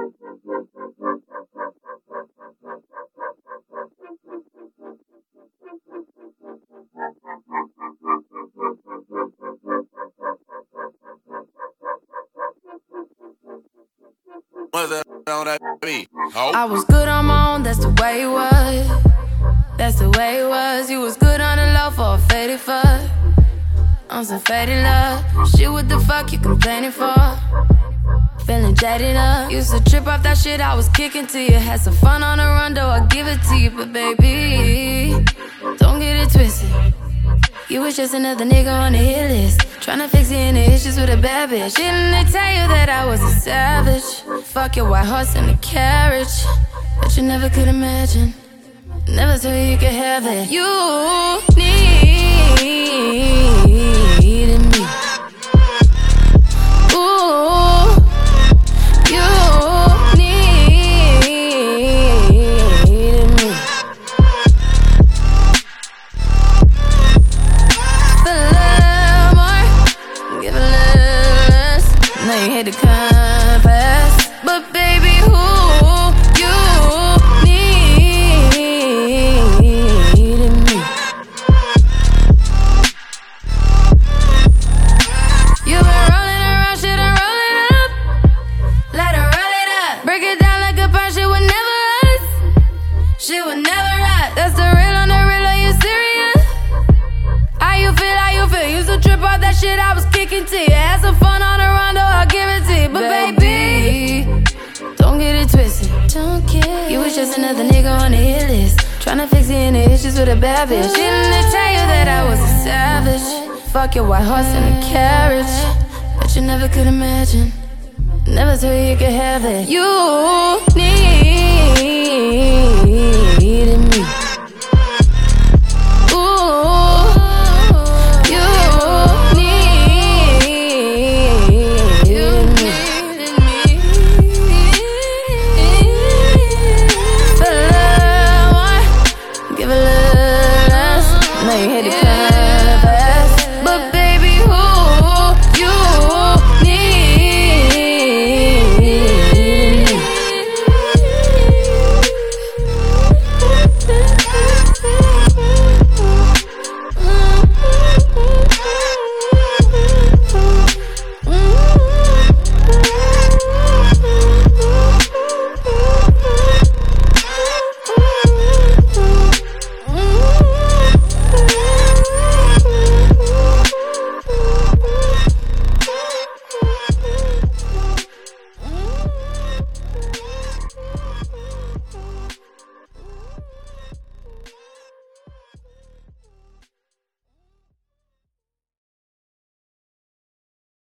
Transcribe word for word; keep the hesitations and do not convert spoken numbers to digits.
I was good on my own, that's the way it was. That's the way it was. You was good on the low for a faded fuck. On some faded love. Shit, what the fuck you complaining for? Feeling jaded up. Used to trip off that shit I was kicking to you. Had some fun on the run, though I give it to you. But baby, don't get it twisted. You was just another nigga on the hit list, tryna fix any issues with a bad bitch. Didn't they tell you that I was a savage? Fuck your white horse and a carriage, but you never could imagine. Never thought you could have it. You needed me. Ooh, you needed me. Feel a little more, give a little less. Now you hit the compass, but baby, who you needed me. You been rolling around, shit, and roll it up. Let her roll it up. Break it down like a pie, shit would never rust. Shit would never rust. That's the real on the real, are you serious? How you feel, how you feel? Used to trip off that shit I was kicking to you. Had some fun on the run, though I'll give it to you. But baby, don't get it twisted. Don't get You was just another nigga on the hit list, tryna fix any issues with a bad bitch. Didn't they tell you that I was a savage? Fuck your white horse and a carriage, but you never could imagine. Never thought you could have it. You